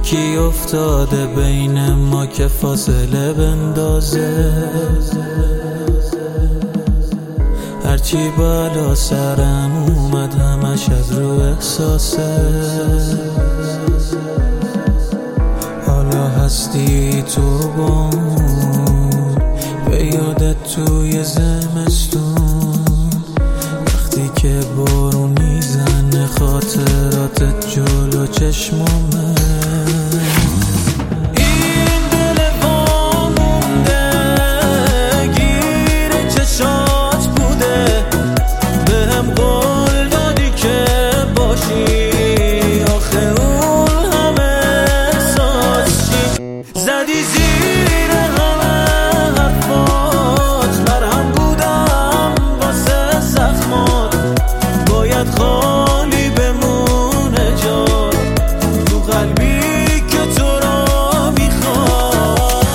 کی افتاده بین ما که فاصله بندازه؟ هرچی بالا سرم اومد همش از رو احساسه. حالا هستی تو بامون به یادت توی زمستون، وقتی که بارون میزنه خاطراتت جلو چشمامه. زدی زیر همه حرفات، مرهم بودم واسه زخمات. باید خالی بمونه جات تو قلبی که تو را میخواد.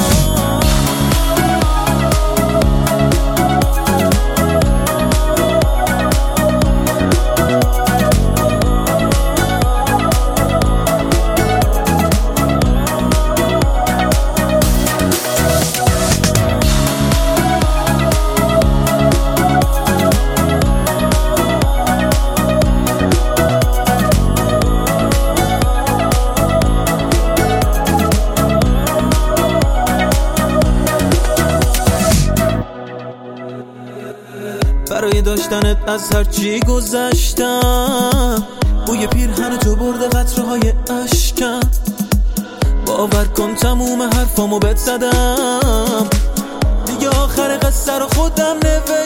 برای داشتنت از هرچی گذشتم، بوی پیرهن تو برده قطره‌های اشکم. باور کن تموم حرفامو بهت زدم، دیگه آخر قصه رو خودم نوشتم.